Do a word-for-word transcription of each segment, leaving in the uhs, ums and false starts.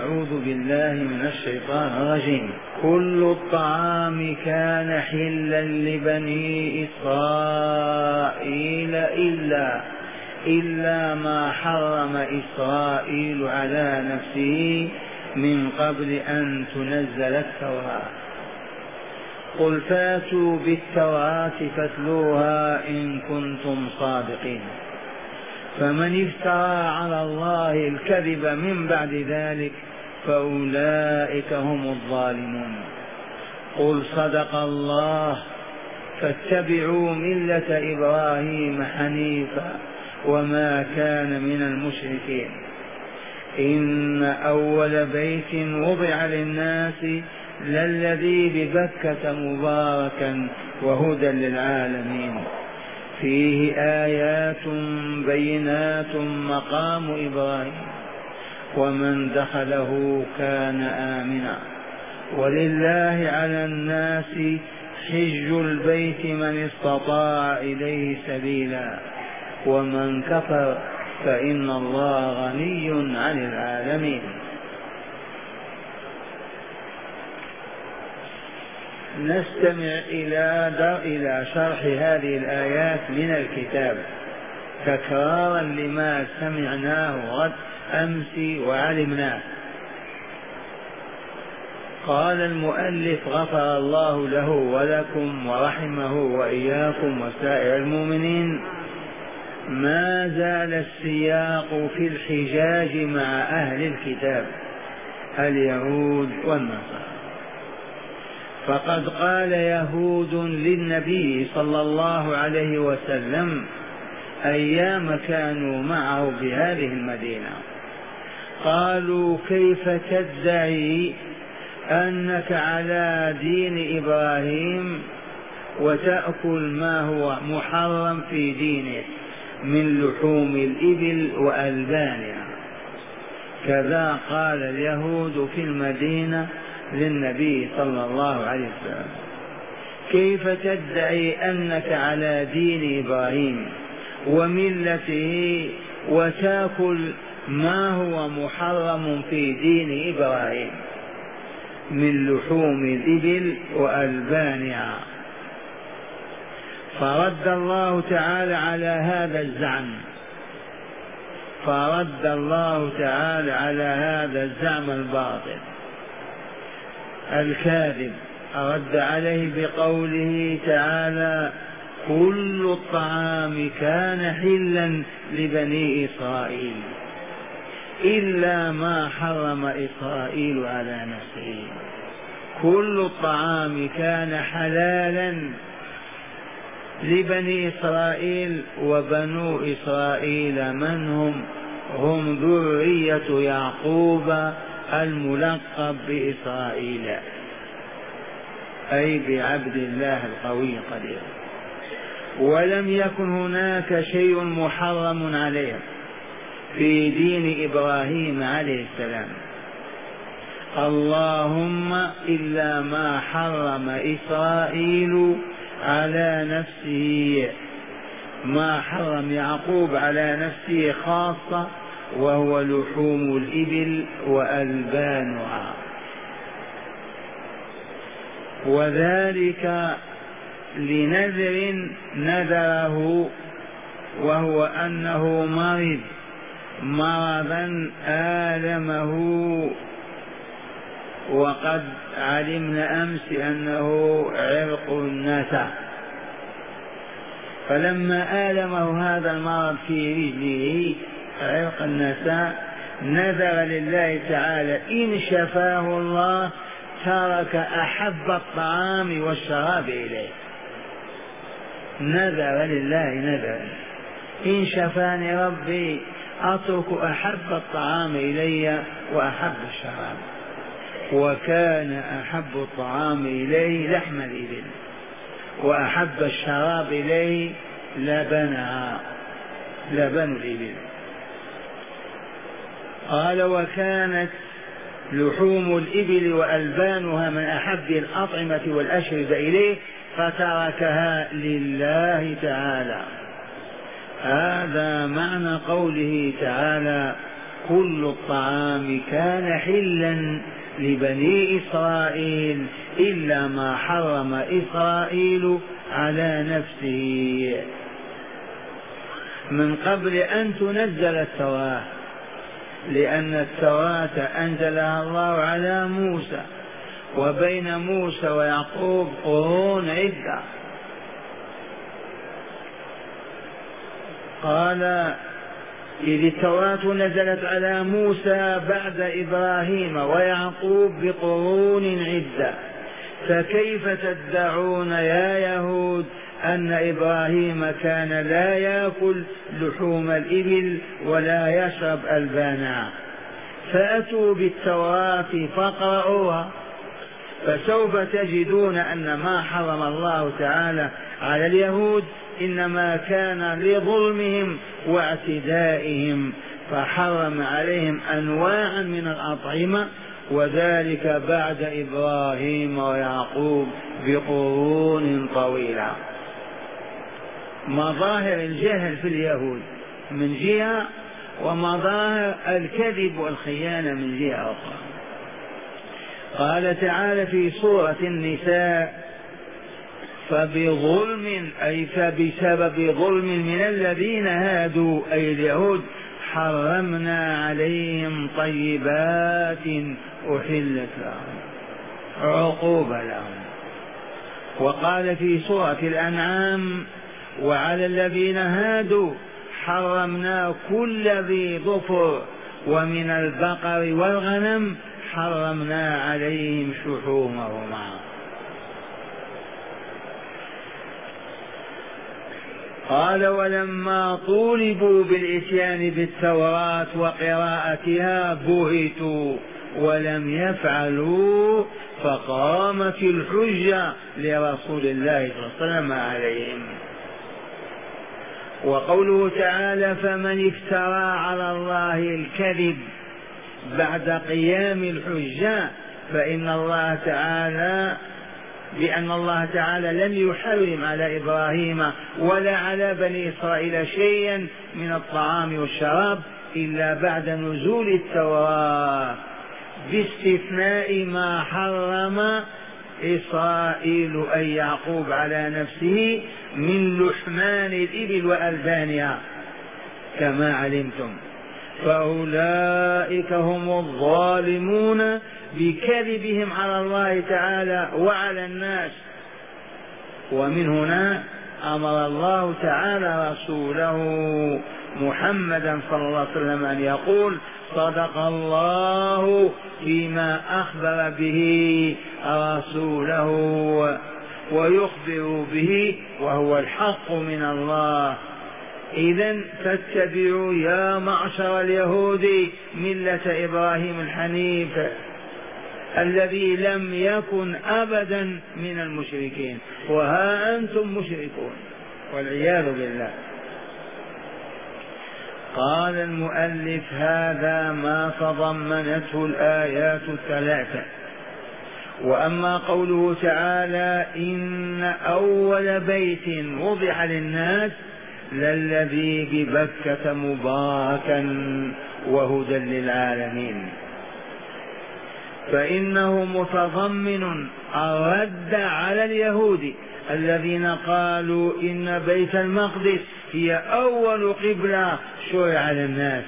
أعوذ بالله من الشيطان الرجيم. كل الطعام كان حلا لبني إسرائيل إلا إلا ما حرم إسرائيل على نفسه من قبل أن تنزل التوراة. قل فاتوا بالتوراة فاتلوها إن كنتم صادقين. فمن افترى على الله الكذب من بعد ذلك فأولئك هم الظالمون. قل صدق الله فاتبعوا ملة إبراهيم حنيفا وما كان من المشركين. إن أول بيت وضع للناس للذي ببكة مباركا وهدى للعالمين فيه آيات بينات مقام إبراهيم ومن دخله كان آمنا ولله على الناس حج البيت من استطاع إليه سبيلا ومن كفر فإن الله غني عن العالمين. نستمع إلى إلى شرح هذه الآيات من الكتاب تكرارا لما سمعناه غد أمس وعلمناه. قال المؤلف غفر الله له ولكم ورحمه وإياكم وسائر المؤمنين: ما زال السياق في الحجاج مع أهل الكتاب اليهود والنصارى. فقد قال يهود للنبي صلى الله عليه وسلم أيام كانوا معه بهذه المدينة، قالوا: كيف تدعي أنك على دين إبراهيم وتأكل ما هو محرم في دينه من لحوم الإبل وألبانها؟ كذا قال اليهود في المدينة للنبي صلى الله عليه وسلم: كيف تدعي أنك على دين إبراهيم وملته وتأكل ما هو محرم في دين إبراهيم من لحوم الإبل وألبانها؟ فرد الله تعالى على هذا الزعم فرد الله تعالى على هذا الزعم الباطل الكاذب، رد عليه بقوله تعالى: كل الطعام كان حلا لبني إسرائيل إلا ما حرم إسرائيل على نفسه. كل الطعام كان حلالا لبني إسرائيل، وبنو إسرائيل من هم؟ هم ذرية يعقوب الملقب بإسرائيل، أي بعبد الله القوي القدير. ولم يكن هناك شيء محرم عليهم في دين إبراهيم عليه السلام، اللهم إلا ما حرم إسرائيل على نفسه، ما حرم يعقوب على نفسه خاصة، وهو لحوم الإبل وألبانها، وذلك لنذر نذره، وهو أنه مرض مرضا آلمه، وقد علمنا أمس أنه عرق النسا، فلما آلمه هذا المرض في رجله عرق النساء نذر لله تعالى إن شفاه الله ترك أحب الطعام والشراب إليه. نذر لله نذر: إن شفاني ربي أترك أحب الطعام إلي وأحب الشراب. وكان أحب الطعام إليه لحم الإبل، وأحب الشراب إليه لبنها لبن الإبل. قال: وكانت لحوم الإبل وألبانها من أحب الأطعمة والأشربة إليه فتركها لله تعالى. هذا معنى قوله تعالى: كل الطعام كان حلا لبني إسرائيل إلا ما حرم إسرائيل على نفسه من قبل أن تنزل التوراة، لأن التوراة أنزلها الله على موسى، وبين موسى ويعقوب قرون عدة. قال إذ التوراة نزلت على موسى بعد إبراهيم ويعقوب بقرون عدة، فكيف تدعون يا يهود أن إبراهيم كان لا يأكل لحوم الإبل ولا يشرب ألبانها؟ فأتوا بالتوراة فاقرؤوها، فسوف تجدون أن ما حرم الله تعالى على اليهود إنما كان لظلمهم واعتدائهم، فحرم عليهم أنواعا من الأطعمة، وذلك بعد إبراهيم ويعقوب بقرون طويلة. مظاهر الجهل في اليهود من جهة، ومظاهر الكذب والخيانة من جهة أخرى. قال تعالى في سورة النساء: فبظلم أي فبسبب ظلم من الذين هادوا أي اليهود حرمنا عليهم طيبات أحلت لهم، عقوبة لهم. وقال في سورة الأنعام: وعلى الذين هادوا حرمنا كل ذي ظفر ومن البقر والغنم حرمنا عليهم شحومهما. قال: ولما طولبوا بالإتيان بالتوراة وقراءتها بهتوا ولم يفعلوا، فقامت الحجة لرسول الله صلى الله عليه وسلم عليهم. وقوله تعالى: فمن افترى على الله الكذب بعد قيام الحجة، فإن الله تعالى بأن الله تعالى لم يحرم على إبراهيم ولا على بني إسرائيل شيئا من الطعام والشراب إلا بعد نزول التوراة، باستثناء ما حرم إسرائيل أي يعقوب على نفسه من لحمان الإبل وألبانها كما علمتم، فأولئك هم الظالمون بكذبهم على الله تعالى وعلى الناس. ومن هنا أمر الله تعالى رسوله محمدا صلى الله عليه وسلم أن يقول: صدق الله فيما أخبر به رسوله ويخبر به وهو الحق من الله. إذن فاتبعوا يا معشر اليهود ملة إبراهيم الحنيف الذي لم يكن أبدا من المشركين، وها أنتم مشركون والعياذ بالله. قال المؤلف: هذا ما تضمنته الآيات الثلاثة. وأما قوله تعالى: إن أول بيت وضع للناس للذي ببكة مباركا وهدى للعالمين، فإنه متضمن الرد على اليهود الذين قالوا إن بيت المقدس هي أول قبلة شرع للناس،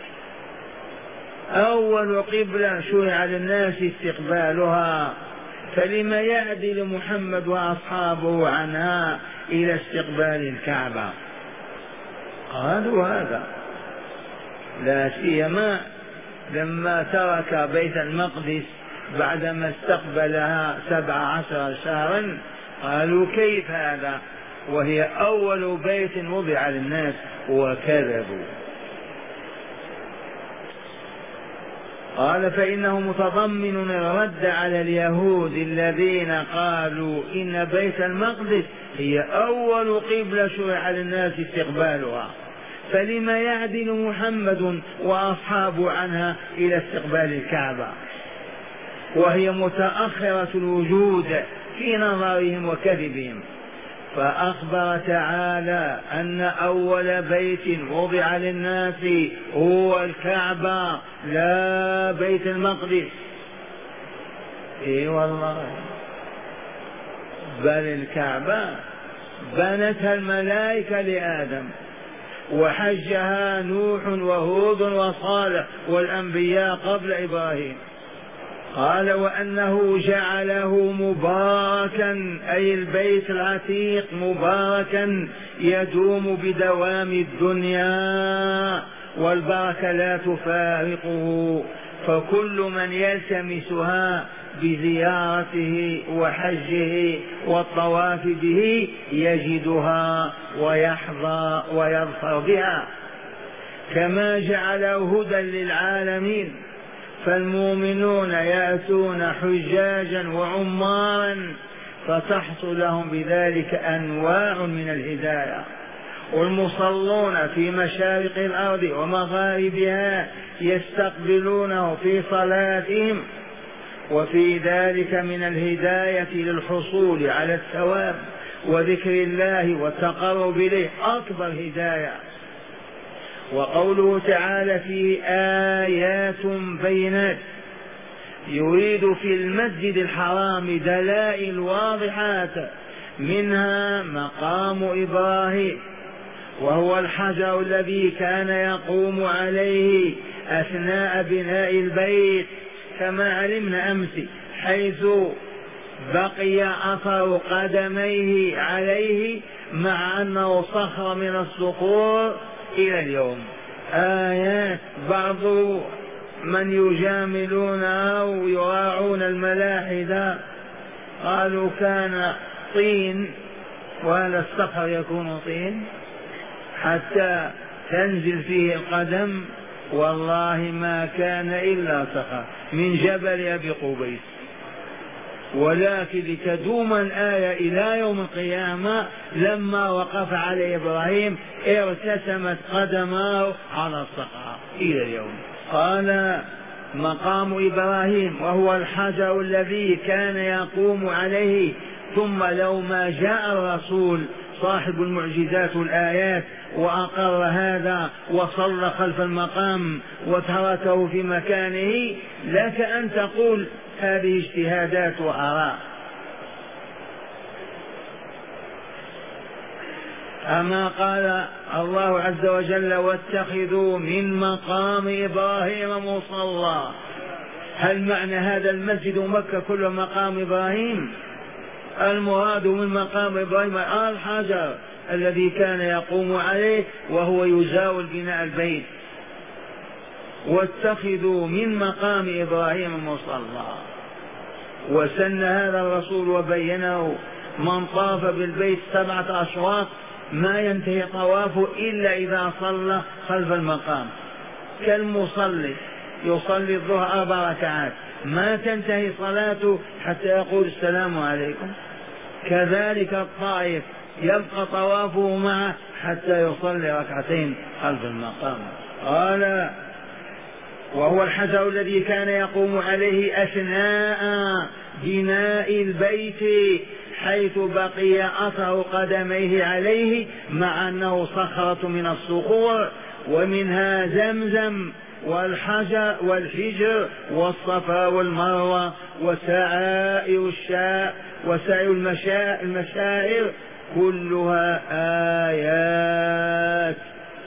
أول قبلة شرع للناس استقبالها، فلما يعدل محمد وأصحابه عنها إلى استقبال الكعبة؟ قالوا هذا لا سيما لما ترك بيت المقدس بعدما استقبلها سبع عشر شهرا، قالوا كيف هذا وهي أول بيت وضع للناس، وكذبوا. قال: فإنه متضمن الرد على اليهود الذين قالوا إن بيت المقدس هي أول قبلة شرع للناس استقبالها، فلما يعدل محمد وأصحابه عنها إلى استقبال الكعبة وهي متأخرة الوجود في نظرهم وكذبهم؟ فأخبر تعالى أن أول بيت وضع للناس هو الكعبة لا بيت المقدس. اي والله، بل الكعبة بنتها الملائكة لآدم، وحجها نوح وهود وصالح والأنبياء قبل إبراهيم. قال وأنه جعله مباركا، أي البيت العتيق مباركا يدوم بدوام الدنيا، والبركة لا تفارقه، فكل من يلتمسها بزيارته وحجه والطواف به يجدها ويحظى ويظفر بها. كما جعله هدى للعالمين، فالمؤمنون يأتون حجاجا وعمارا فتحصل لهم بذلك أنواع من الهداية، والمصلون في مشارق الأرض ومغاربها يستقبلونه في صلاتهم، وفي ذلك من الهداية للحصول على الثواب وذكر الله والتقرب إليه أكبر هداية. وقوله تعالى في آيات بينات يريد في المسجد الحرام دلائل واضحات، منها مقام إبراهيم وهو الحجر الذي كان يقوم عليه أثناء بناء البيت كما علمنا أمس، حيث بقي أثر قدميه عليه مع أنه صخر من الصخور إلى اليوم. آيات بعض من يجاملون أو يراعون الملاحدة قالوا كان طين، وهذا الصخر يكون طين حتى تنزل فيه القدم، والله ما كان إلا صخر من جبل أبي قبيس، ولكن لتدوم الآية إلى يوم القيامة لما وقف عليه إبراهيم ارتسمت قدماه على الصخرة إلى اليوم. قال مقام إبراهيم وهو الحجر الذي كان يقوم عليه، ثم لو ما جاء الرسول صاحب المعجزات والآيات وأقر هذا وصلى خلف المقام وتركه في مكانه، لك أن تقول هذه اجتهادات وآراء. أما قال الله عز وجل واتخذوا من مقام إبراهيم مصلى، هل معنى هذا المسجد مكة كله مقام إبراهيم؟ المراد من مقام إبراهيم الحجر الذي كان يقوم عليه وهو يزاول بناء البيت. واتخذوا من مقام إبراهيم مصلى، وسن هذا الرسول وبينه. من طاف بالبيت سبعة أشواط ما ينتهي طوافه إلا إذا صلى خلف المقام، كالمصلي يصلي الظهر أربع ركعات ما تنتهي صلاته حتى يقول السلام عليكم، كذلك الطائف يبقى طوافه معه حتى يصلي ركعتين خلف المقام. قال وهو الحجر الذي كان يقوم عليه أثناء بناء البيت، حيث بقي أثر قدميه عليه مع أنه صخرة من الصخور، ومنها زمزم والحجر والحجر والصفا والمروة وسعائر الشاء وسعي المشاعر، كلها آيات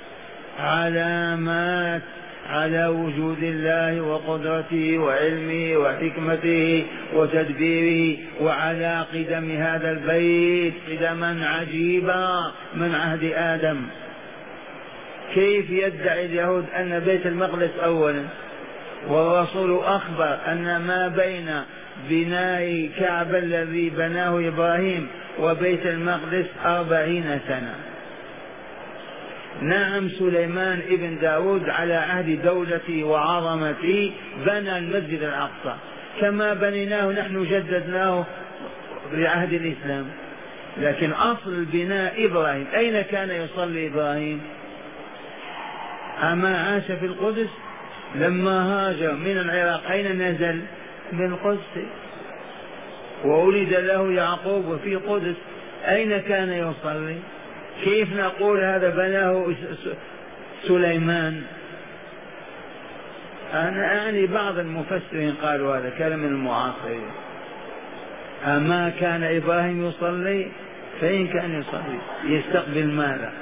علامات على وجود الله وقدرته وعلمه وحكمته وتدبيره، وعلى قدم هذا البيت قدما عجيبة من عهد آدم. كيف يدعي اليهود أن بيت المقدس أولا، والرسول أخبر أن ما بين بناء كعبة الذي بناه إبراهيم وبيت المقدس أربعين سنة. نعم، سليمان ابن داود على عهد دولته وعظمته بنى المسجد الأقصى كما بنيناه نحن، جددناه بعهد الإسلام، لكن أصل البناء إبراهيم. أين كان يصلي إبراهيم؟ أما عاش في القدس؟ لما هاجر من العراق أين نزل؟ بالقدس، وولد له يعقوب في قدس، أين كان يصلي؟ كيف نقول هذا بناه سليمان؟ أنا أعني بعض المفسرين قالوا هذا كلام من المعاصرين. أما كان إبراهيم يصلي؟ فإن كان يصلي يستقبل ماذا؟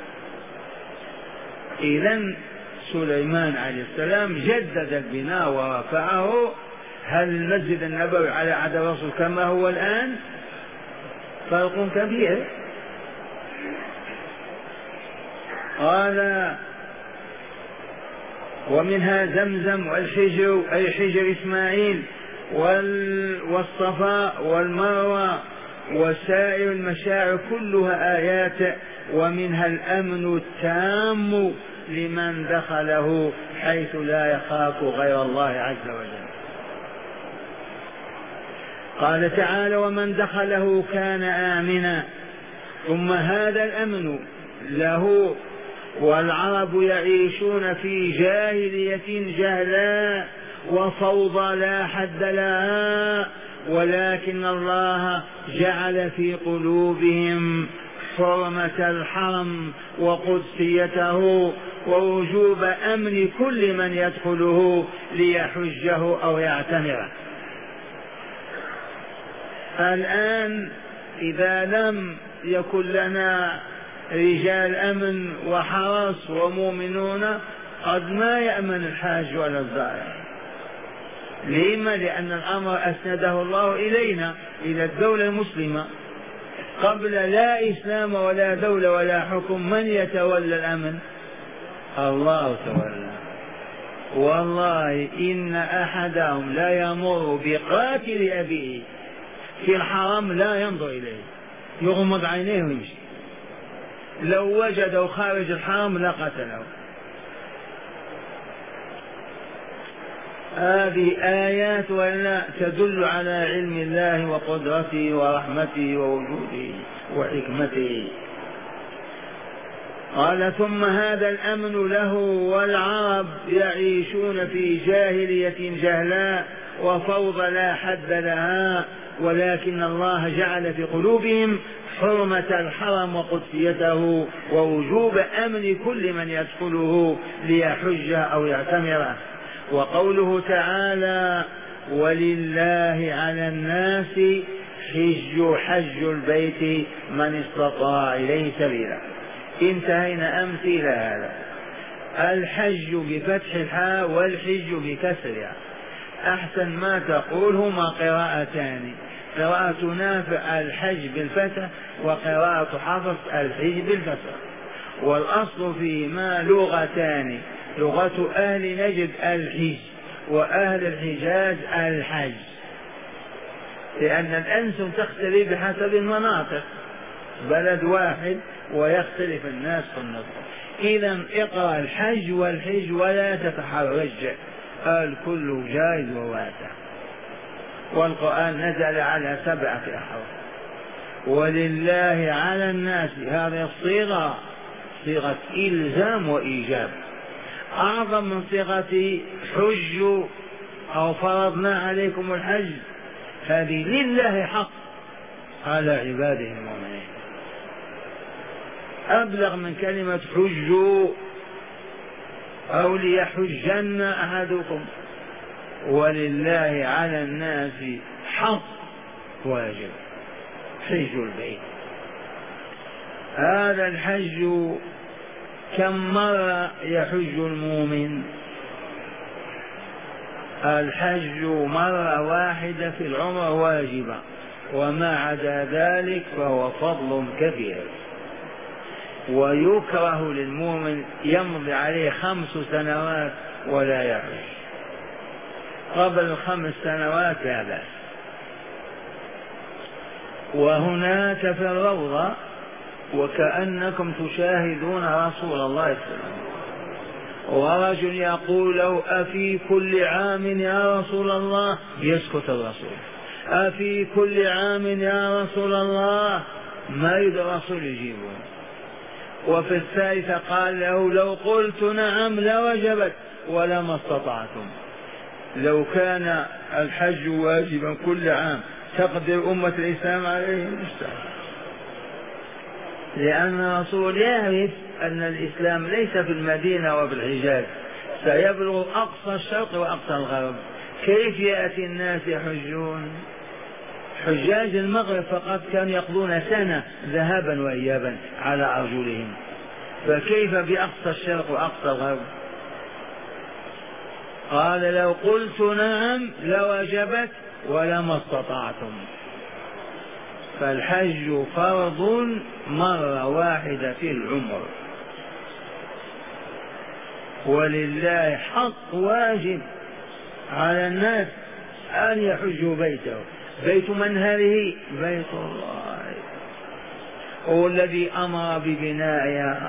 إذن سليمان عليه السلام جدد البناء ورفعه. هل المسجد النبوي على عهد الرسول كما هو الآن؟ فرق كبير. قال ومنها زمزم والحجر أي حجر إسماعيل والصفاء والمروة وسائر المشاعر كلها آيات. ومنها الأمن التام لمن دخله حيث لا يخاف غير الله عز وجل. قال تعالى ومن دخله كان آمنا. ثم هذا الأمن له والعرب يعيشون في جاهلية جهلاء وفوضى لا حد لها، ولكن الله جعل في قلوبهم حرمة الحرم وقدسيته ووجوب أمن كل من يدخله ليحجه أو يعتمره. الآن إذا لم يكن لنا رجال أمن وحرس ومؤمنون قد ما يأمن الحاج ولا الزائر. لما؟ لأن الأمر أسنده الله إلينا، إلى الدولة المسلمة. قبل لا إسلام ولا دولة ولا حكم من يتولى الأمن؟ الله تولى. والله إن أحدهم لا يمر بقاتل أبيه في الحرم لا ينظر إليه، يغمض عينيه ويمشي. لو وجده خارج الحرم لقتله. هذه آيات ولا تدل على علم الله وقدرته ورحمته ووجوده وحكمته. قال ثم هذا الأمن له والعرب يعيشون في جاهلية جهلاء وفوضى لا حد لها، ولكن الله جعل في قلوبهم حرمة الحرم وقدسيته ووجوب أمن كل من يدخله ليحج أو يعتمره. وقوله تعالى ولله على الناس حج حج البيت من استطاع إليه سبيلا. انتهينا أمس إلى هذا. الحج بفتح الحاء والحج بكسرها. أحسن ما تقول هما قراءتان، قراءة نافع الحج بالفتح وقراءة حفص الحج بالكسر، والأصل فيما لغتان، لغة أهل نجد الحج وأهل الحجاز الحج، لأن الألسن تختلف بحسب المناطق، بلد واحد ويختلف الناس في النطق. إذا اقرأ الحج والحج ولا تتحرج، الكل جائز وواسع. والقرآن نزل على سبعة أحرف. ولله على الناس هذه الصيغة صيغة إلزام وإيجاب، أعظم من صيغة حج أو فرضنا عليكم الحج. هذه لله حق على عباده المؤمنين، أبلغ من كلمة حجوا أو ليحجن أحدكم. ولله على الناس حق واجب حج البيت. هذا الحج كم مرة يحج المؤمن؟ الحج مرة واحدة في العمر واجبة، وما عدا ذلك فهو فضل كبير. ويكره للمؤمن يمضي عليه خمس سنوات ولا يحج، قبل الخمس سنوات لا بأس. وهناك في الروضة وكأنكم تشاهدون رسول الله صلى الله عليه وسلم، ورجل يقول له أفي كل عام يا رسول الله؟ يسكت الرسول. أفي كل عام يا رسول الله؟ ما يريد الرسول يجيبه. وفي الثالثة قال له لو قلت نعم لوجبت ولما استطعتم. لو كان الحج واجبا كل عام تقدر أمة الإسلام عليه؟ مستحيل. لأن الرسول يعرف أن الإسلام ليس في المدينة وفي الحجاز، سيبلغ أقصى الشرق وأقصى الغرب. كيف يأتي الناس يحجون؟ حجاج المغرب فقط كانوا يقضون سنة ذهابا وإيابا على أرجلهم، فكيف بأقصى الشرق وأقصى الغرب؟ قال لو قلت نعم لوجبت ولما استطعتم. فالحج فرض مرة واحدة في العمر، ولله حق واجب على الناس أن يحجوا بيته. بيت من هذه؟ بيت الله، هو الذي أمر ببنائها.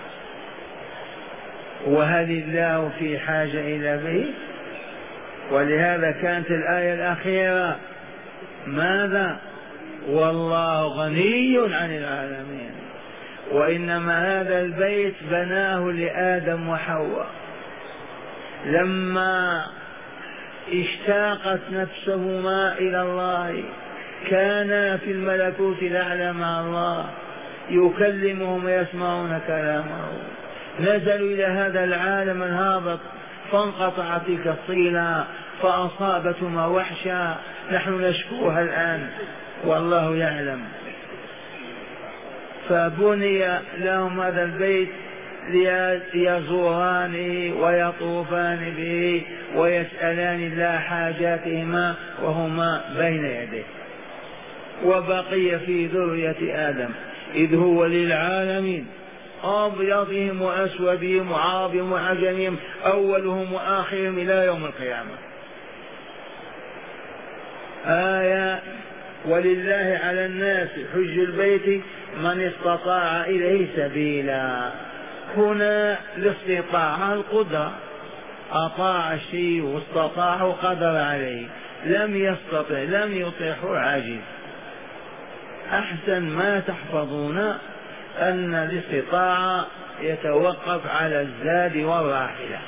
وهل الله في حاجة إلى بيت؟ ولهذا كانت الآية الأخيرة ماذا؟ والله غني عن العالمين. وإنما هذا البيت بناه لآدم وحواء لما اشتاقت نفسهما إلى الله، كانا في الملكوت الأعلى مع الله، يكلمهم ويسمعون كلامه، نزلوا إلى هذا العالم الهابط فانقطعت تلك الصلة فأصابتهما وحشا، نحن نشكوها الآن والله يعلم. فبني لهم هذا البيت ليزورانه ويطوفان به ويسألان الله حاجاتهما وهما بين يديه. وبقي في ذرية آدم إذ هو للعالمين أبيضهم وأسودهم وعربهم وعجمهم أولهم وآخرهم إلى يوم القيامة. آية ولله على الناس حج البيت من استطاع إليه سبيلا. هنا الاستطاعة القدرة، أطاع الشيء واستطاع وقدر عليه، لم يستطع لم يطيعه عاجز. أحسن ما تحفظون أن الاستطاعة يتوقف على الزاد والراحلة،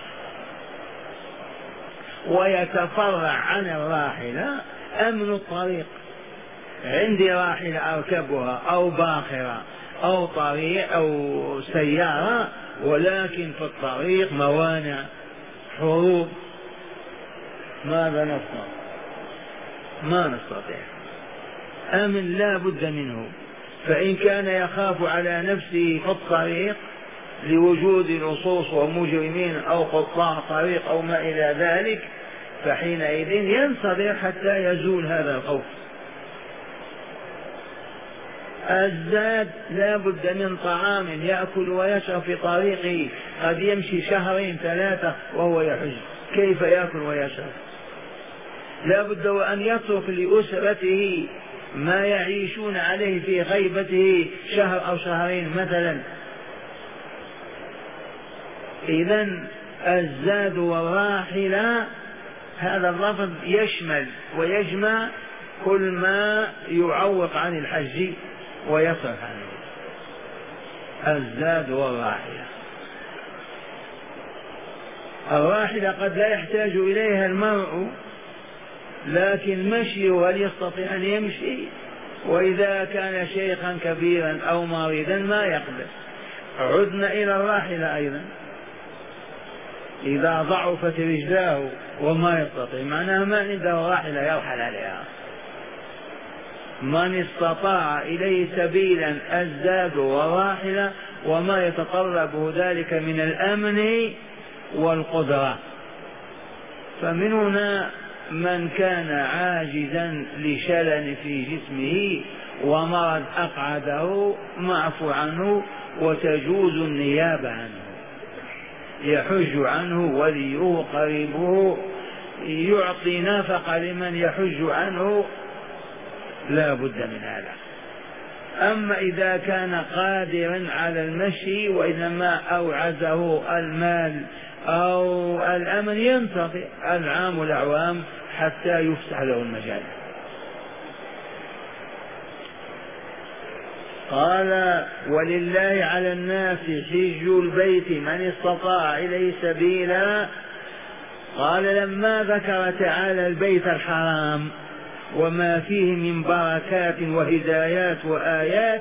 ويتفرع عن الراحلة أمن الطريق. عندي راحلة أركبها أو باخرة أو طريق أو سيارة، ولكن في الطريق موانع حروب، ماذا نصنع؟ ما نستطيع. أمن لا بد منه. فإن كان يخاف على نفسه في الطريق لوجود لصوص ومجرمين أو قطاع طريق أو ما إلى ذلك، فحينئذ ينصبر حتى يزول هذا الخوف. الزاد لا بد من طعام يأكل ويشرب في طريقه، قد يمشي شهرين ثلاثة وهو يحج، كيف يأكل ويشرب؟ لا بد وأن يترك لأسرته ما يعيشون عليه في غيبته شهر أو شهرين مثلا. إذن الزاد والراحلة هذا اللفظ يشمل ويجمع كل ما يعوق عن الحج ويصرف عنه. الزاد والراحلة. الراحلة قد لا يحتاج إليها المرء، لكن مشيه هل يستطيع أن يمشي؟ وإذا كان شيخا كبيرا أو مريضا ما يقدر. عدنا إلى الراحلة أيضا، إذا ضعفت رجلاه وما يستطيع معناها ما عنده راحلة يرحل عليها. من استطاع إليه سبيلا الزاد وراحلة وما يتطلبه ذلك من الأمن والقدرة. فمن هنا من كان عاجزا لشلل في جسمه ومرض أقعده معفو عنه وتجوز النيابة عنه، يحج عنه وليه قريبه، يعطي نفقة لمن يحج عنه، لا بد من هذا. أما إذا كان قادرا على المشي وإنما أوعزه المال أو الأمن ينتظر العام والأعوام حتى يفسح له المجال. قال ولله على الناس حج البيت من استطاع إليه سبيلا. قال لما ذكر تعالى البيت الحرام وما فيه من بركات وهدايات وآيات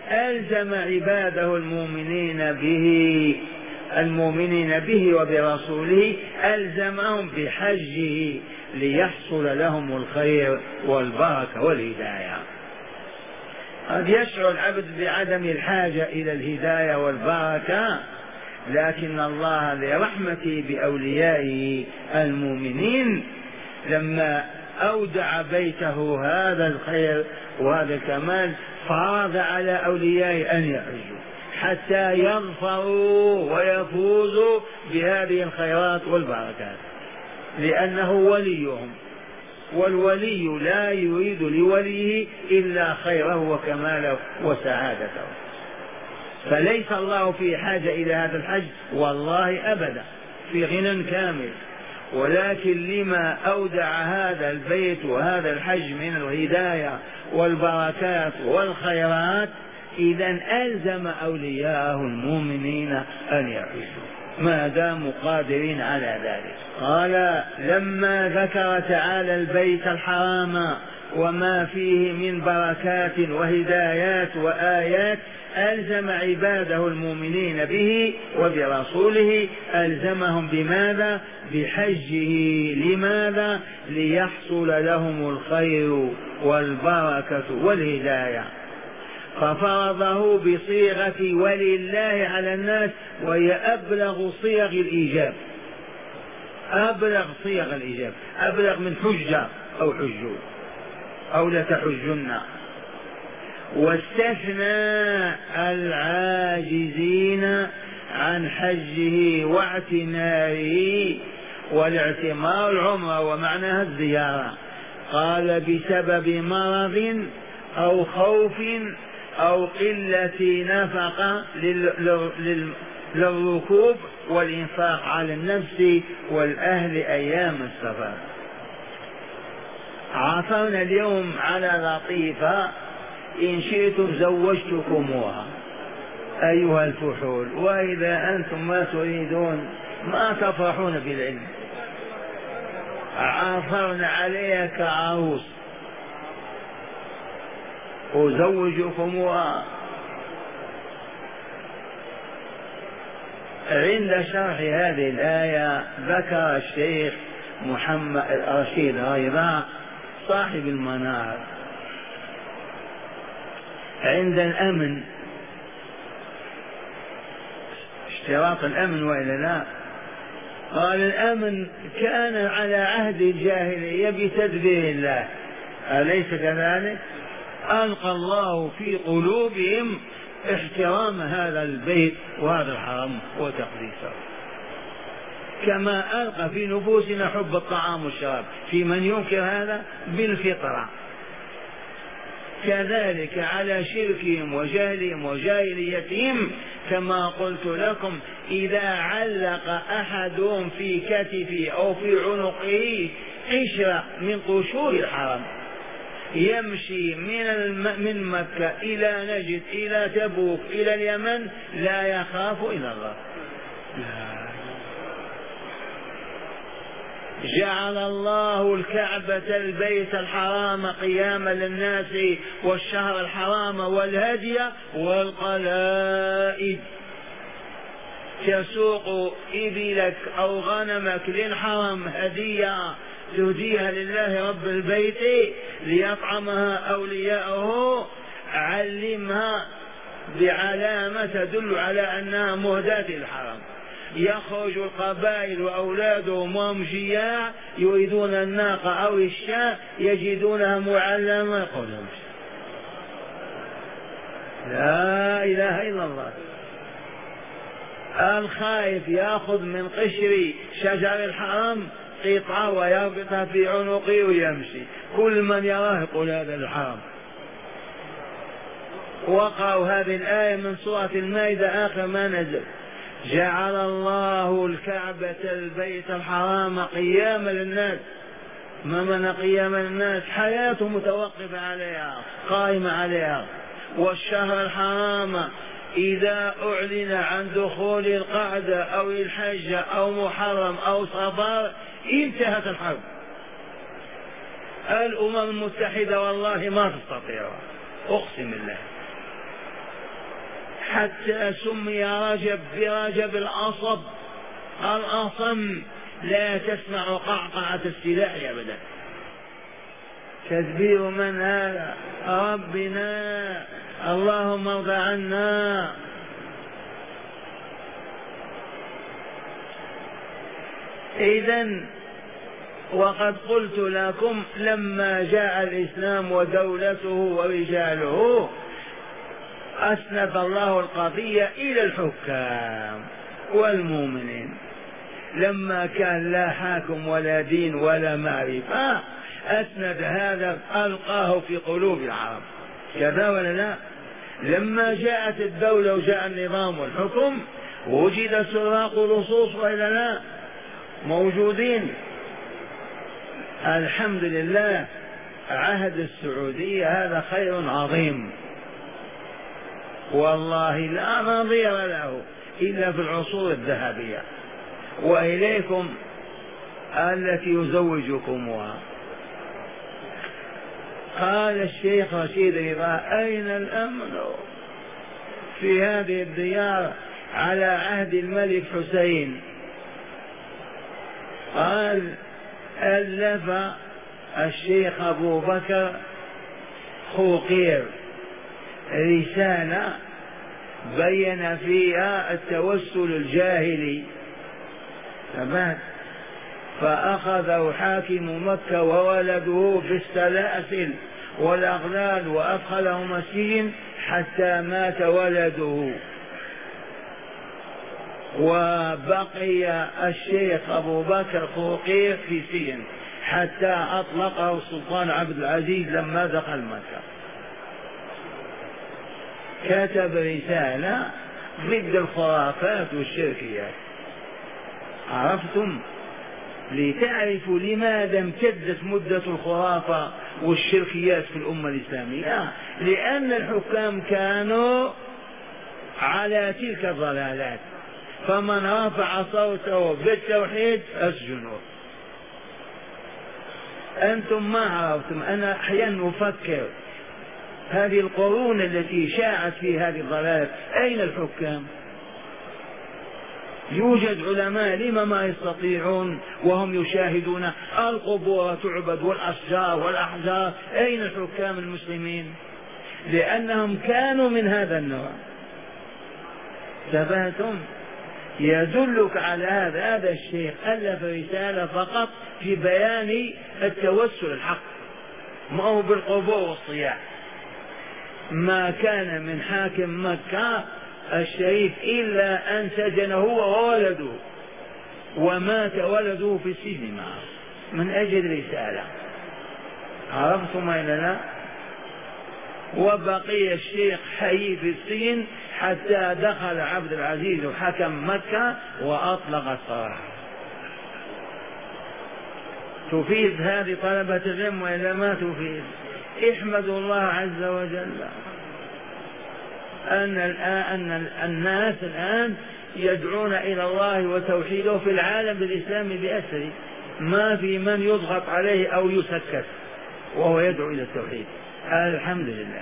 ألزم عباده المؤمنين به المؤمنين به وبرسوله، ألزمهم بحجه ليحصل لهم الخير والبركة والهداية. قد يشعر العبد بعدم الحاجة إلى الهداية والبركة، لكن الله لرحمته بأوليائه المؤمنين لما أودع بيته هذا الخير وهذا الكمال فرض على أوليائه أن يحجوا حتى يظفروا ويفوزوا بهذه الخيرات والبركات، لأنه وليهم، والولي لا يريد لوليه إلا خيره وكماله وسعادته. فليس الله في حاجة إلى هذا الحج والله أبدا، في غنى كامل، ولكن لما أودع هذا البيت وهذا الحج من الهداية والبركات والخيرات، إذن ألزم أولياءه المؤمنين أن يحجوا ما داموا قادرين على ذلك. قال لما ذكر تعالى البيت الحرام وما فيه من بركات وهدايات وآيات، ألزم عباده المؤمنين به وبرسوله، ألزمهم بماذا؟ بحجه. لماذا؟ ليحصل لهم الخير والبركة والهداية، ففرضه بصيغة ولله على الناس، وهي أبلغ صيغ الإيجاب، أبلغ صيغ الإيجاب، أبلغ من حجة أو حجوا أو لتحجن. واستثنى العاجزين عن حجه واعتماره، والاعتمار العمرة ومعناها الزيارة. قال بسبب مرض أو خوف أو قلة نفقة للركوب والإنفاق على النفس والأهل أيام السفر. عثرنا اليوم على لطيفة، إن شئتم زوجتكموها أيها الفحول، وإذا أنتم ما تريدون ما تفرحون بالعلم، عثرنا عليها كعروس أزوجكموها. عند شرح هذه الآية ذكر الشيخ محمد الرشيد رضا صاحب المنار عند الأمن، اشتراط الأمن وإلا لا، قال الأمن كان على عهد الجاهلية بتدبير الله، أليس كذلك؟ ألقى الله في قلوبهم احترام هذا البيت وهذا الحرم وتقديسه، كما ألقى في نفوسنا حب الطعام والشراب في من ينكر هذا بالفطرة. كذلك على شركهم وجهلهم وجاهليتهم، كما قلت لكم إذا علق أحدهم في كتفه أو في عنقه قشرة من قشور الحرم يمشي من الم... من مكة إلى نجد إلى تبوك إلى اليمن لا يخاف إلا الله. جعل الله الكعبة البيت الحرام قياما للناس والشهر الحرام والهدي والقلائد، تسوق إبلك أو غنمك للحرم هدية تهديها لله رب البيت ليطعمها أولياءه، علمها بعلامة تدل على أنها مهداة للحرم. يخرج القبائل وأولادهم وهم جياع يريدون الناقة أو الشاة يجدونها معلمة، يقولون لا إله إلا الله. الخائف يأخذ من قشر شجر الحرام قطعة ويربطها في عنقه ويمشي، كل من يراه يقول هذا الحرام. وقعوا هذه الآية من سورة المائدة آخر ما نزل، جعل الله الكعبة البيت الحرام قياما للناس. ما من قياما للناس؟ حياته متوقفة عليها قائمة عليها. والشهر الحرام إذا أعلن عن دخول القعدة أو الحج أو محرم أو صفر انتهت الحرب. الأمم المتحدة والله ما تستطيع، أقسم بالله حتى سمي رجب برجب الأصب الأصم، لا تسمع قعقعة السلاح أبدا. تدبير من هذا؟ ربنا، اللهم ارض عنا. إذن وقد قلت لكم لما جاء الإسلام ودولته ورجاله أسند الله القضية إلى الحكام والمؤمنين. لما كان لا حاكم ولا دين ولا معرفة أسند هذا، ألقاه في قلوب العرب، كذا ولا لا؟ لما جاءت الدولة وجاء النظام والحكم وجد سراق لصوص وإلا لا؟ موجودين. الحمد لله، عهد السعودية هذا خير عظيم والله لا نظير له إلا في العصور الذهبية. وإليكم التي يزوجكمها. قال الشيخ رشيد رضا: أين الأمن في هذه الديار على عهد الملك حسين؟ قال: ألف الشيخ أبو بكر خوقير رسالة بين فيها التوسل الجاهلي، تمام؟ فأخذه حاكم مكة وولده بالسلاسل والأغلال وأدخلهما السجن حتى مات ولده، وبقي الشيخ أبو بكر خوقير في سجن حتى أطلقه السلطان عبد العزيز لما دخل مكة. كتب رسالة ضد الخرافات والشركيات. عرفتم؟ لتعرفوا لماذا امتدت مدة الخرافة والشركيات في الأمة الإسلامية، لأن الحكام كانوا على تلك الضلالات، فمن رفع صوته بالتوحيد أسجنوه. أنتم ما عرفتم. أنا أحيانا أفكر هذه القرون التي شاعت في هذه الضلالات أين الحكام؟ يوجد علماء لما ما يستطيعون وهم يشاهدون القبور تعبد والأشجار والأحجار؟ أين الحكام المسلمين؟ لأنهم كانوا من هذا النوع. تبهتم؟ يدلك على هذا. هذا الشيخ ألف رسالة فقط في بيان التوسل الحق، ما هو بالقبور والصياح. ما كان من حاكم مكة الشريف إلا أن سجن هو وولده، ومات ولده في السجن معه من أجل رسالة. عرفتم إلا لا؟ وبقي الشيخ حي في السجن حتى دخل عبد العزيز وحكم مكة وأطلق السراح. تفيد هذه طلبة العلم وإلا ما تفيد؟ احمدوا الله عز وجل أن الآن الناس الآن يدعون إلى الله وتوحيده في العالم الإسلامي بأسره، ما في من يضغط عليه أو يسكت وهو يدعو إلى التوحيد. الحمد لله.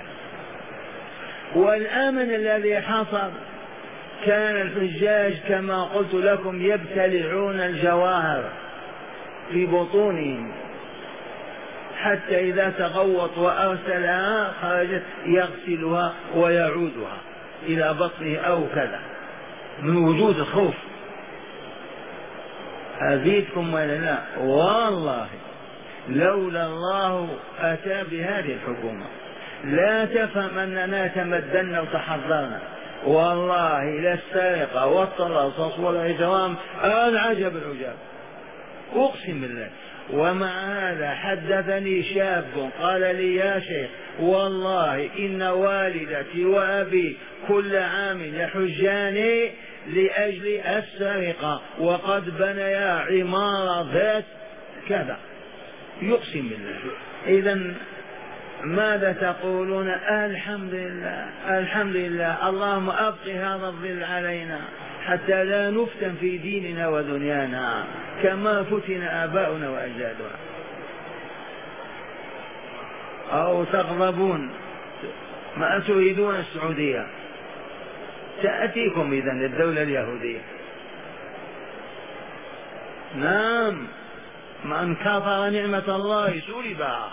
والأمن الذي حصل كان الحجاج كما قلت لكم يبتلعون الجواهر في بطونهم حتى إذا تغوط وأرسلها خرجت يغسلها ويعودها إلى بطنه أو كذا من وجود الخوف. أزيدكم ولا لا؟ والله لولا الله أتى بهذه الحكومة لا تفهم أننا تمدنا وتحضرنا، والله لا السرقة والتلصص والإجرام العجب العجاب، أقسم بالله. ومع هذا حدثني شاب قال لي: يا شيخ والله إن والدتي وأبي كل عام يحجان لأجل السرقة وقد بنيا عمارة ذات كذا، يقسم بالله. إذن ماذا تقولون؟ الحمد لله الحمد لله، اللهم أبق هذا الظل علينا حتى لا نفتن في ديننا ودنيانا كما فتن آباؤنا وأجدادنا. أو تغضبون ما تريدون السعودية؟ تأتيكم إذن الدولة اليهودية. نعم، من كفر نعمة الله سلبها،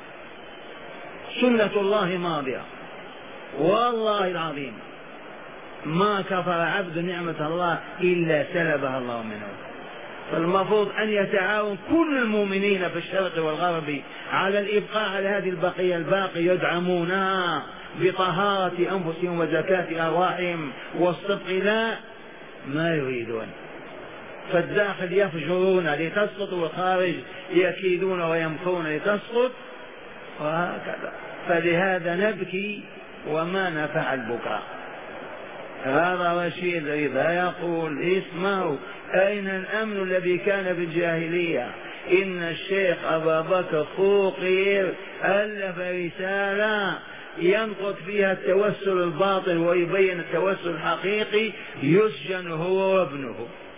سنة الله ماضية، والله العظيم ما كفر عبد نعمة الله إلا سلبها الله منه. فالمفروض أن يتعاون كل المؤمنين في الشرق والغرب على الإبقاء على هذه البقية الباقي، يدعمونها بطهارة أنفسهم وزكاة أرواحهم والصدق، لا ما يريدون. فالداخل يفجرون لتسقط والخارج يكيدون ويمكرون لتسقط، وهكذا. فلهذا نبكي وما نفع البكاء. هذا رشيد رضا يقول اسمعوا، أين الأمن الذي كان في الجاهلية؟ إن الشيخ أبا بكر فوقير ألف رسالة ينقض فيها التوسل الباطل ويبين التوسل الحقيقي، يسجن هو وابنه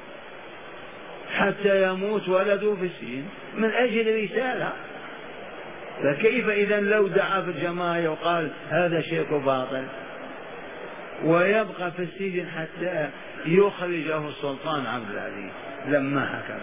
حتى يموت ولده في السجن من أجل رسالة. فكيف إذا لو دعا في الجماعة وقال هذا شرك باطل ويبقى في السجن حتى يخرجه السلطان عبد العزيز لما حكم؟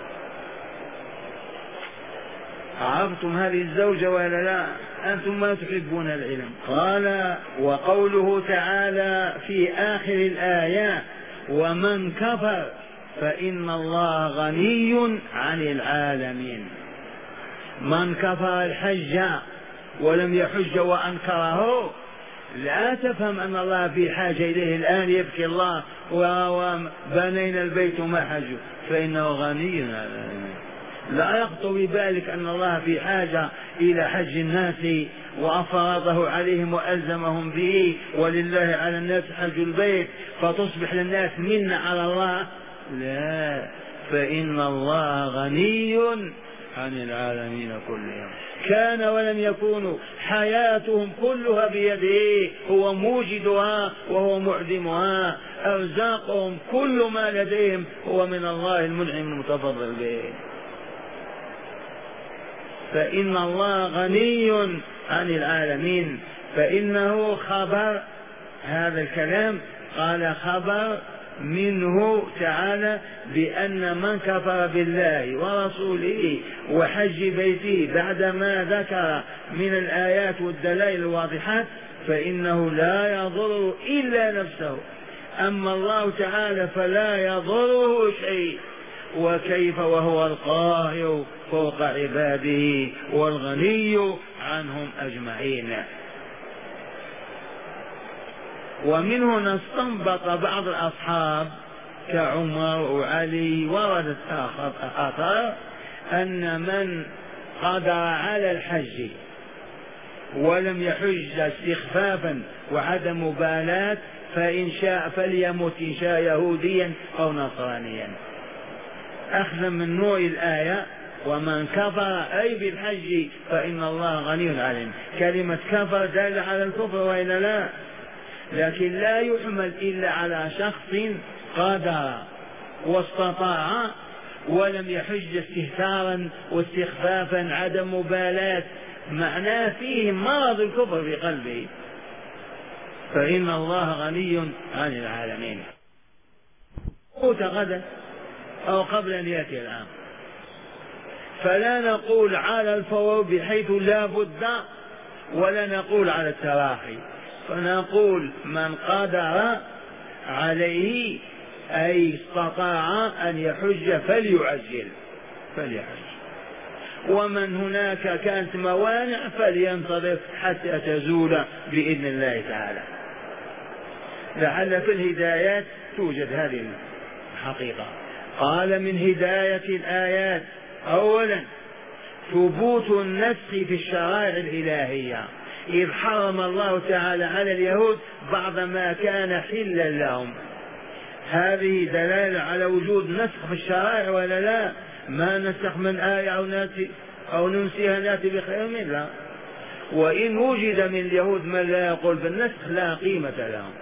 عرفتم هذه الزوجة ولا لا؟ أنتم ما تحبون العلم. قال وقوله تعالى في آخر الآية ومن كفر فإن الله غني عن العالمين. من كفر الحج ولم يحج وأنكره لا تفهم أن الله في حاجة إليه الآن يبكي الله وبنينا البيت ما حجوا، فإنه غني. لا يخطر ببالك أن الله في حاجة إلى حج الناس وأفرضه عليهم وألزمهم به، ولله على الناس حج البيت فتصبح للناس منة على الله. لا، فإن الله غني عن العالمين كلهم. كان ولم يكونوا، حياتهم كلها بيده، هو موجدها وهو معدمها. أرزاقهم كل ما لديهم هو من الله المنعم المتفضل به. فإن الله غني عن العالمين. فإنه خبر هذا الكلام، قال خبر منه تعالى بأن من كفر بالله ورسوله وحج بيته بعدما ذكر من الآيات والدلائل الواضحات فإنه لا يضر إلا نفسه، أما الله تعالى فلا يضره شيء. وكيف وهو القاهر فوق عباده والغني عنهم أجمعين. ومن هنا استنبط بعض الأصحاب كعمر وعلي وردت آثار أن من قدر على الحج ولم يحج استخفافا وعدم مبالاة فإن شاء فليمت إن شاء يهوديا أو نصرانيا، أخذا من نوع الآية ومن كفر أي بالحج فإن الله غني عنهم. كلمة كفر دل على الكفر وإلا لا، لكن لا يحمل إلا على شخص قادر واستطاع ولم يحج استهتارا واستخفافا عدم مبالاة، معناه فيه مرض الكفر في قلبه. فإن الله غني عن العالمين. قوت غدا أو قبل أن يأتي العام، فلا نقول على الفور بحيث لا بد، ولا نقول على التراخي، فنقول من قدر عليه أي استطاع أن يحج فليعجل فليحج، ومن هناك كانت موانع فلينتظر حتى تزول بإذن الله تعالى. لعل في الهدايات توجد هذه الحقيقة. قال من هداية الآيات أولا ثبوت النسخ في الشرائع الإلهية، إذ حرم الله تعالى على اليهود بعض ما كان حلا لهم. هذه دلالة على وجود نسخ في الشرائع ولا لا؟ ما نسخ من آية أو ناتي أو ننسيها ناتي بخير منها. وإن وجد من اليهود من لا يقول بالنسخ لا قيمة لهم.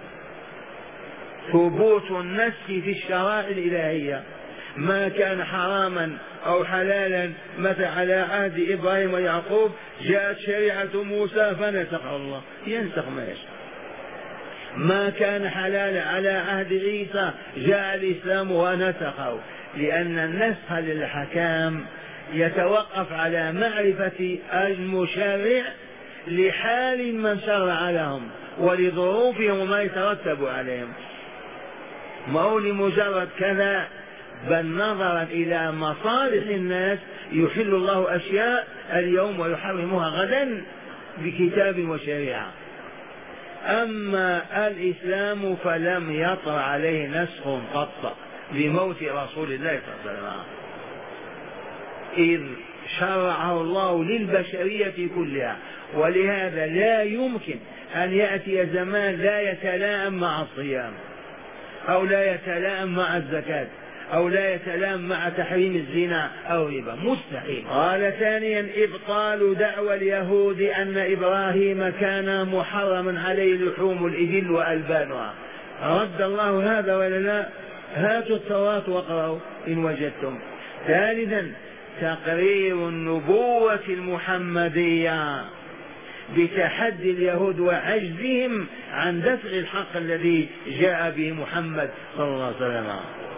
ثبوت النسخ في الشرائع الإلهية، ما كان حراما أو حلالا مثل على عهد إبراهيم ويعقوب جاءت شريعة موسى فنسخ الله، ينسخ ما يشاء. ما كان حلالا على عهد عيسى جاء الإسلام ونسخه، لأن النسخ للحكام يتوقف على معرفة المشرع لحال من شرع لهم ولظروفهم وما يترتب عليهم، ما هو لمجرد كذا، بل نظرا إلى مصالح الناس يحل الله أشياء اليوم ويحرمها غدا بكتاب وشريعة. أما الإسلام فلم يطر عليه نسخ قط لموت رسول الله صلى الله عليه وسلم، إذ شرعه الله للبشرية كلها، ولهذا لا يمكن أن يأتي زمان لا يتلائم مع الصيام أو لا يتلائم مع الزكاة أو لا يتلائم مع تحريم الزنا أو الربا، مستحيل. قال ثانيا إبطال دعوى اليهود أن إبراهيم كان محرما عليه لحوم الإبل وألبانها، رد الله هذا ولا لا؟ هاتوا التوراة واقرأوا إن وجدتم. ثالثا تقرير النبوة المحمدية بتحدي اليهود وعجزهم عن دفع الحق الذي جاء به محمد صلى الله عليه وسلم.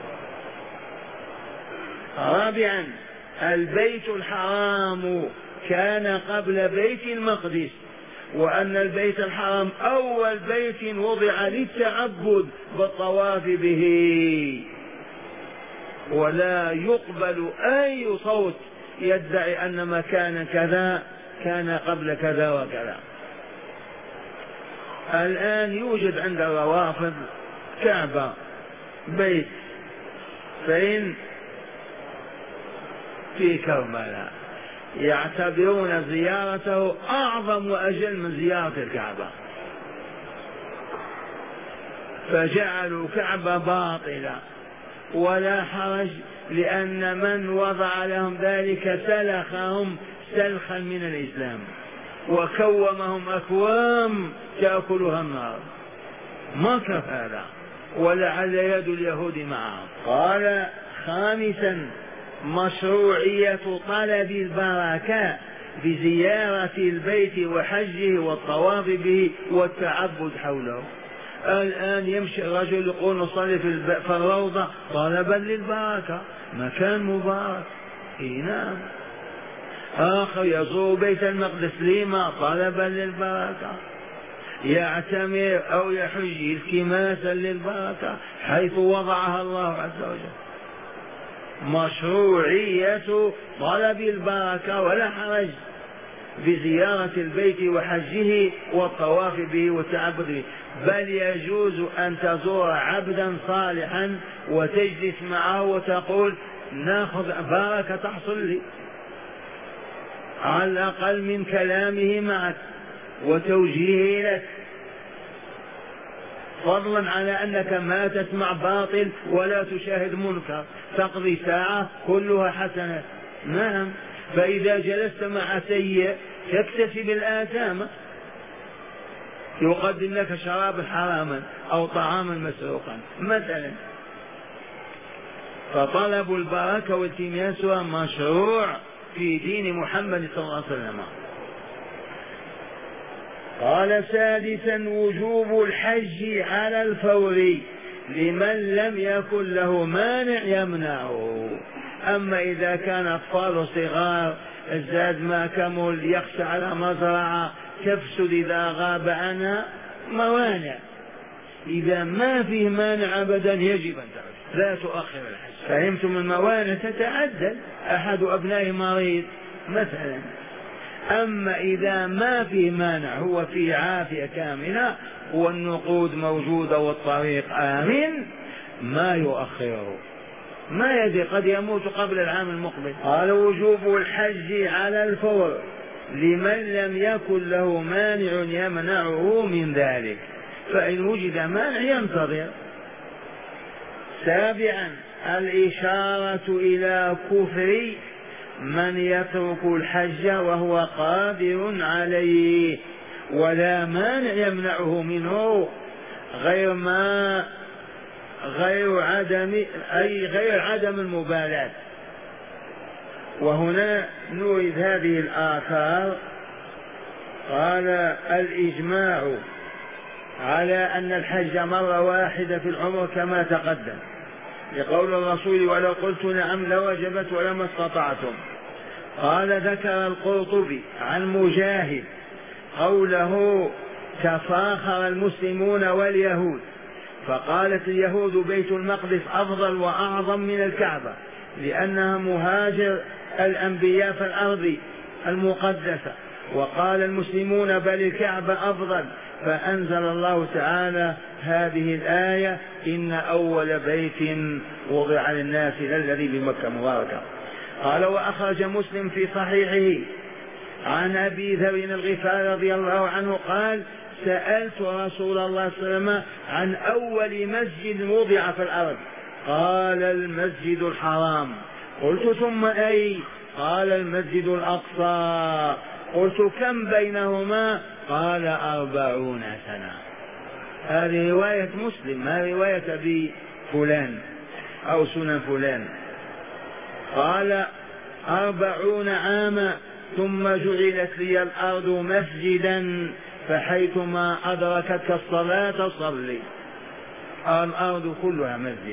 رابعا البيت الحرام كان قبل بيت المقدس، وأن البيت الحرام أول بيت وضع للتعبد بالطواف به، ولا يقبل أي صوت يدعي أن مكانا كذا كان قبل كذا وكذا. الآن يوجد عند الروافض كعبة بيت فين؟ في كربلاء، يعتبرون زيارته أعظم وأجل من زيارة الكعبة، فجعلوا كعبة باطلة ولا حرج، لأن من وضع لهم ذلك سلخهم سلخا من الإسلام وكومهم أكوام تأكلها النار، ما كفى هذا، ولعل يد اليهود معهم. قال خامسا مشروعية طلب البركة بزيارة البيت وحجه والطواف به والتعبد حوله. الآن يمشي الرجل يقول نصلي في الروضة طلبا للبركة، مكان مبارك، إيه نعم. آخر يزور بيت المقدس لما طلبا للبركة، يعتمر أو يحج التماسا للبركة حيث وضعها الله عز وجل. مشروعية طلب البركة ولا حرج بزيارة البيت وحجه والطواف به والتعبد به، بل يجوز أن تزور عبدا صالحا وتجلس معه وتقول ناخذ بركة تحصل لي على الأقل من كلامه معك وتوجيهه لك، فضلا على أنك ما تسمع باطل ولا تشاهد منكر، تقضي ساعة كلها حسنات. نعم، فإذا جلست مع سيء تكتسب الآثام، يقدم لك شرابا حراما أو طعاما مسروقا مثلا. فطلب البركة والتماسها مشروع في دين محمد صلى الله عليه وسلم. قال سادسا وجوب الحج على الفور لمن لم يكن له مانع يمنعه. أما إذا كان أطفال صغار الزاد ما كمل يخشى على مزرعة تفسد إذا غاب عنها موانع، إذا ما فيه مانع أبدا يجب أن تحج، لا تؤخر الحج. فهمتم؟ الموانع تتعدل، أحد أبنائه مريض مثلا، أما إذا ما في مانع هو في عافية كاملة والنقود موجودة والطريق آمن ما يؤخره، ما يدري قد يموت قبل العام المقبل. قال وجوب الحج على الفور لمن لم يكن له مانع يمنعه من ذلك، فإن وجد مانع ينتظر. سابعا الإشارة إلى كفر من يترك الحج وهو قادر عليه ولا مانع يمنعه منه غير ما غير عدم أي غير عدم المبالاة. وهنا نورد هذه الآثار. قال الإجماع على أن الحج مرة واحدة في العمر كما تقدم، لقول الرسول ولو قلت نعم لوجبت ولما استطعتم. قال ذكر القرطبي عن مجاهد قوله تفاخر المسلمون واليهود، فقالت اليهود بيت المقدس أفضل وأعظم من الكعبة لأنها مهاجر الأنبياء في الأرض المقدسة، وقال المسلمون بل الكعبة أفضل، فأنزل الله تعالى هذه الآية إن أول بيت وضع للناس الذي بمكة مباركة. قال وأخرج مسلم في صحيحه عن أبي ذر الغفاري رضي الله عنه قال سألت رسول الله صلى الله عليه وسلم عن أول مسجد وضع في الأرض، قال المسجد الحرام. قلت ثم أي؟ قال المسجد الأقصى. قلت كم بينهما؟ قال أربعون سنة. هذه رواية مسلم، ما رواية أبي فلان أو سنن فلان. قال أربعون عاما ثم جعلت لي الأرض مسجدا فحيثما أدركتك الصلاة صلي. الأرض كلها مسجد.